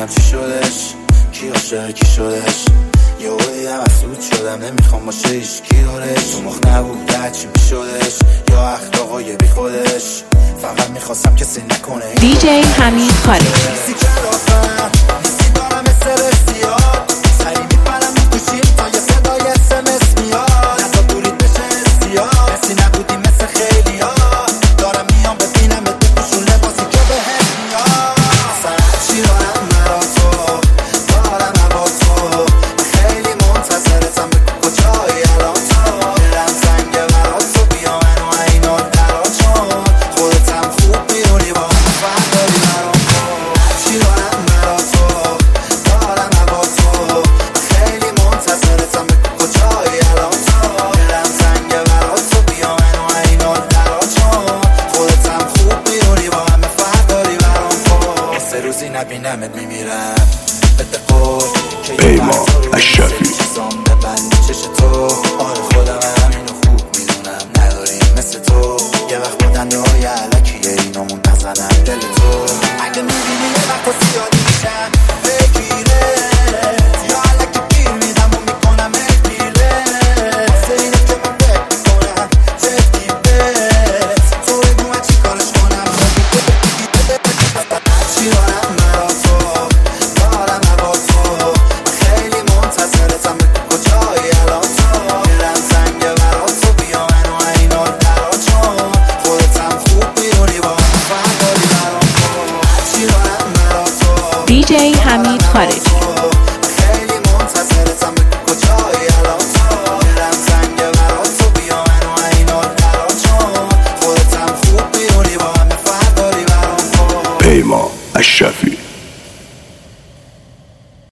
نمیدونم چی شدش، کی عاشق کی شدش. یه دیدم مسئول شدم نمیخوام باشه هیچ کی دارش. تو مخ نبود چی میشدش یا اخلاقای بی خودش. فقط میخواستم کسی نکنه DJ حمید خارجی. نیستی کلافم نیستی دارم مثل رسیات سری میپرم میکوشیم تا یه صدای SMS میاد. نزا دورید بشه استیاد کسی نبودی مثل خیلی ها. دارم میام ببینم بپوشون لباسی که بهت میاد. اصلا چی دارم مرا تو دارم هوا تو خیلی منتظرتم بگو کجایی الان تو. دلم زنگه برا تو بیا منو اینا درا چون خودتم خوب میدونی با هم فرق داری برام کن. چی دارم مرا تو دارم هوا تو خیلی منتظرتم بگو کجایی الان تو. دلم زنگه برا تو بیا منو اینا درا چون خودتم خوب میدونی با هم فرق داری برام کن. سه روزی نبینمت میمیرم پیمان اشرفی. چیزام ببندی چش تو. آره خودم همینو خوب میدونم نداریم مثل تو. یه وقت بودنده های علکیه اینامون نزنم دل تو. اگه میبینی یه وقت زیادی میشم بگیره یا علکی گیر میدم و میکنم اگیره. واسه اینه که من فکر میکنم جدی بهت تو بگو من چی کارش کنم. چی دارم مرا تو دارم هوا تو خیلی منتظرتم بگو کجایی الان تو. دلم زنگه برا تو بیا منو اینا درا چون خودتم خوب میدونی با هم فرق داری برام کن. چی دارم مرا تو DJ حمید خارجی.